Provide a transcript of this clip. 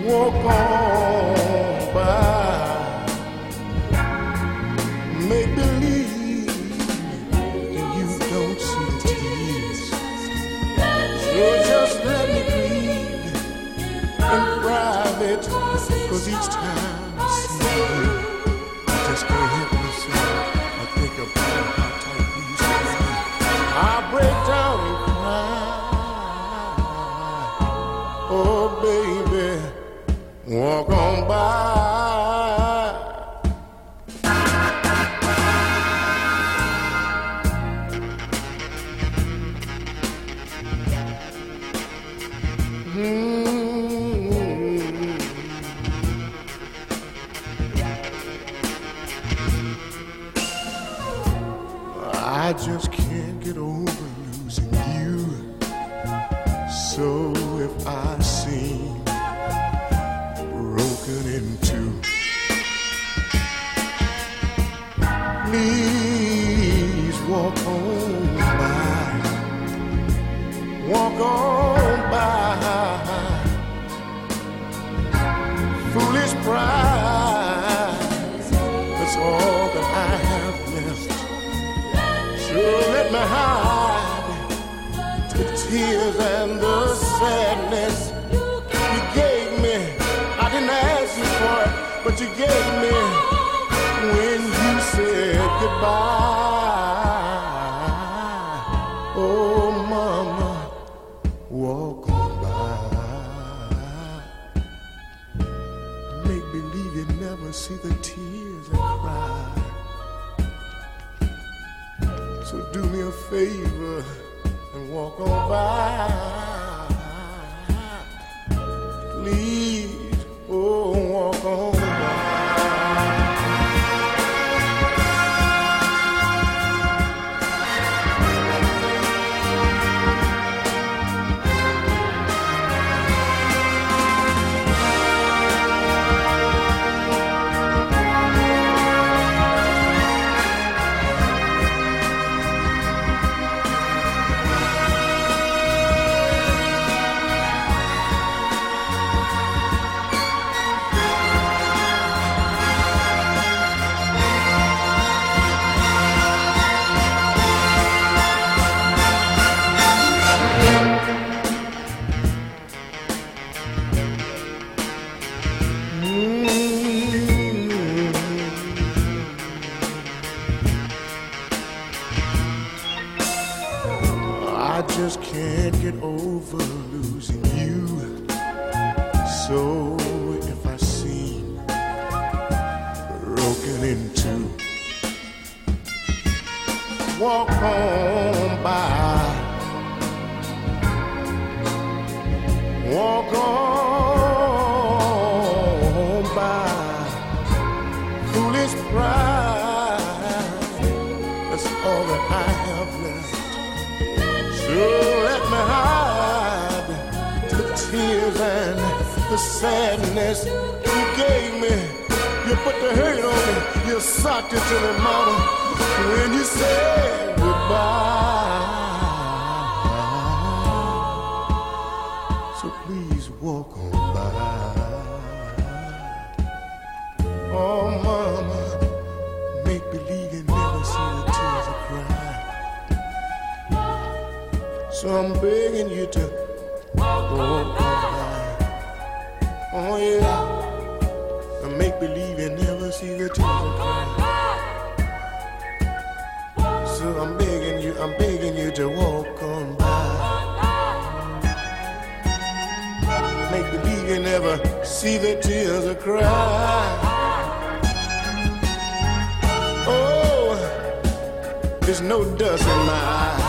walk on by. Make believe you don't see the tears. So just let me grieve in private, 'cause each time I see you, I just can't help myself. I think about how tight we used to be. I break down and cry. Oh baby, walk on by. I just can't get over losing you. So if I seem broken in two, please walk on by. Walk on by. Foolish pride, that's all that I have left. Sure, let me hide the tears and the sadness you gave me. I didn't ask you for it, but you gave me when you said goodbye. Oh, mama, walk on by. Make believe you never see the tears I cry. So do me a favor and walk on by. Please, oh, walk on by. I just can't get over losing you. So if I seem broken in two, walk on by. Walk on by. Foolish pride, that's all that I have left. So let me hide the tears and the sadness you gave me. You put the hurt on me, you socked it to me, mama, when you said goodbye. So please walk on by. Oh, mama, make believe you never see the tears I cry. So I'm begging you to walk on by. Oh yeah, and make believe you never see the tears I cry. So I'm begging you to walk on by. Make believe you never see the tears I cry. Oh, there's no dust in my eyes.